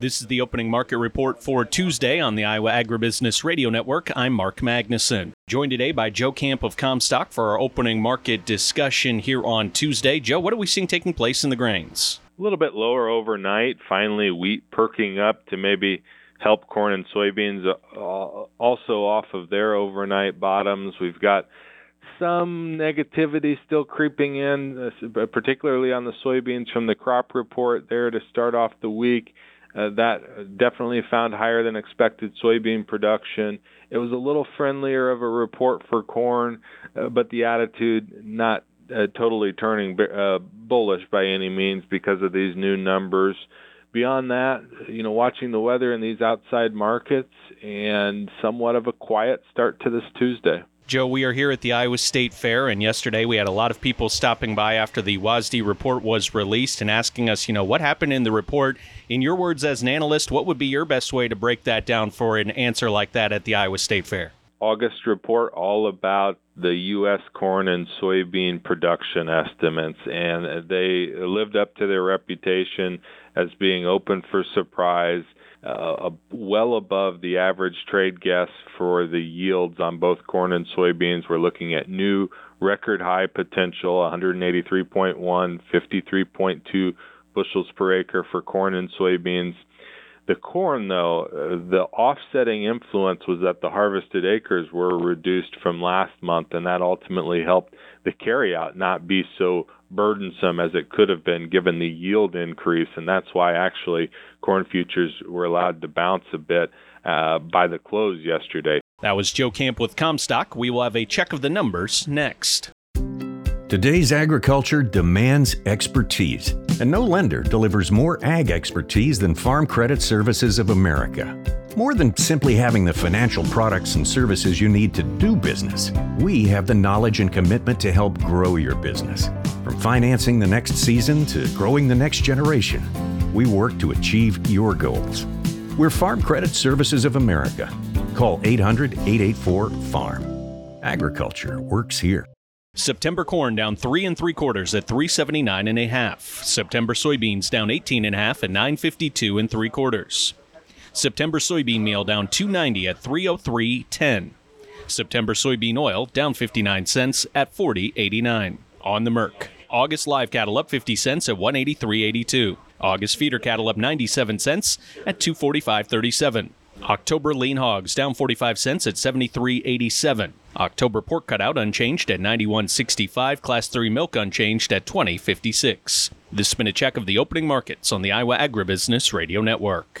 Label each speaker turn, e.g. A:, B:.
A: This is the opening market report for Tuesday on the Iowa Agribusiness Radio Network. I'm Mark Magnuson. Joined today by Joe Camp of Comstock for our opening market discussion here on Tuesday. Joe, what are we seeing taking place in the grains?
B: A little bit lower overnight. Finally, wheat perking up to maybe help corn and soybeans also off of their overnight bottoms. We've got some negativity still creeping in, particularly on the soybeans from the crop report there to start off the week. That definitely found higher than expected soybean production. It was a little friendlier of a report for corn, but the attitude not totally turning bullish by any means because of these new numbers. Beyond that, watching the weather in these outside markets and somewhat of a quiet start to this Tuesday.
A: Joe, we are here at the Iowa State Fair, and yesterday we had a lot of people stopping by after the WASDE report was released and asking us, what happened in the report. In your words as an analyst, what would be your best way to break that down for an answer like that at the Iowa State Fair?
B: August report all about the U.S. corn and soybean production estimates, and they lived up to their reputation as being open for surprise. Well above the average trade guess for the yields on both corn and soybeans. We're looking at new record high potential, 183.1, 53.2 bushels per acre for corn and soybeans. The corn, though, the offsetting influence was that the harvested acres were reduced from last month, and that ultimately helped the carryout not be so burdensome as it could have been given the yield increase, and that's why actually corn futures were allowed to bounce a bit by the close yesterday.
A: That was Joe Camp with Comstock. We will have a check of the numbers next.
C: Today's agriculture demands expertise, and no lender delivers more ag expertise than Farm Credit Services of America. More than simply having the financial products and services you need to do business, we have the knowledge and commitment to help grow your business. From financing the next season to growing the next generation, we work to achieve your goals. We're Farm Credit Services of America. Call 800-884-FARM. Agriculture works here.
A: September corn down 3 3/4 at 379.5. September soybeans down 18.5 at 952 3/4. September soybean meal down $2.90 at $303.10. September soybean oil down 59 cents at $40.89. On the Merc, August live cattle up 50 cents at $183.82. August feeder cattle up 97 cents at $245.37. October lean hogs down 45 cents at $73.87. October pork cutout unchanged at $91.65. Class 3 milk unchanged at $20.56. This has been a check of the opening markets on the Iowa Agribusiness Radio Network.